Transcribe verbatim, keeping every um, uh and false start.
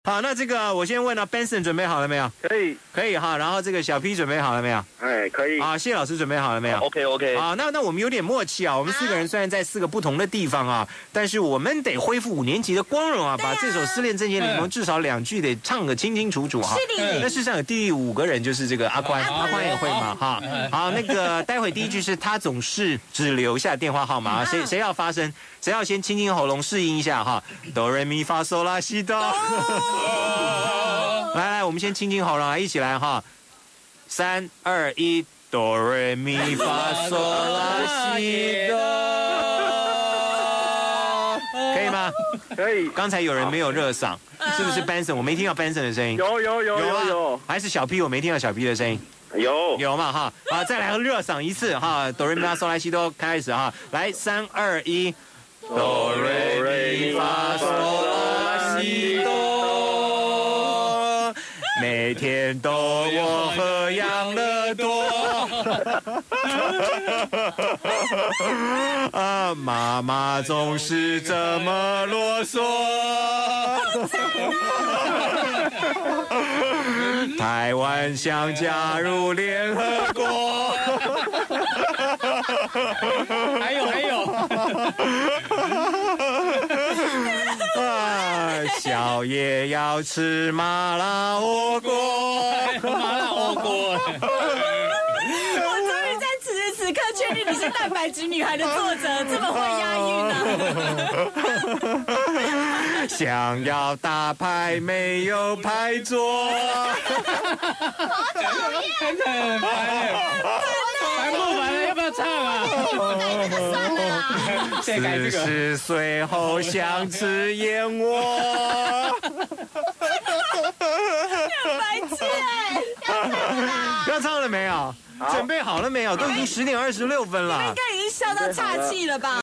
好，那这个我先问了 ，Benson 准备好了没有？ 可以， 可以哈。然后这个小 P 准备好了没有？ 哎，可以。 啊，谢老师准备好了没有 ？OK OK。 啊，那那我们有点默契啊。我们四个人虽然在四个不同的地方啊，但是我们得恢复五年级的光荣啊，把这首《失恋阵线联盟》至少两句得唱个清清楚楚哈。 是的。 那事实上有第五个人就是这个阿宽，阿宽也会嘛哈。好，那个待会第一句是他总是只留下电话号码，谁谁要发声，谁要先清清喉咙适应一下哈。哆瑞咪发嗦拉西哆。来来，我们先清清喉咙啊，一起来哈，三二一，哆瑞咪发嗦拉西哆，可以吗？ 可以。 刚才有人没有热嗓，是不是 Benson？ 我没听到 Benson 的声音。 有有有有有。 还是小 P？ 我没听到小 P 的声音。 有有嘛哈？好，再来个热嗓一次哈，哆瑞咪发嗦拉西哆，开始哈，来三二一，哆瑞咪发嗦拉西哆。每天都我喝养乐多，啊，妈妈总是这么啰嗦。台湾想加入联合国。 还有还有。 啊，宵夜要吃麻辣火锅， 麻辣火锅。 我终于在此时此刻确定你是蛋白质女孩的作者，这么会押韵呢。想要打牌没有牌桌。 好讨厌， 真的很烦哎，烦不烦了？要不要唱啊？ 不改这个算了啦。 四十岁后想吃燕窝。 很白痴哎，要唱了啦！ 要唱了没有？准备好了没有？都已经十点二十六分了。 应该已经笑到岔气了吧？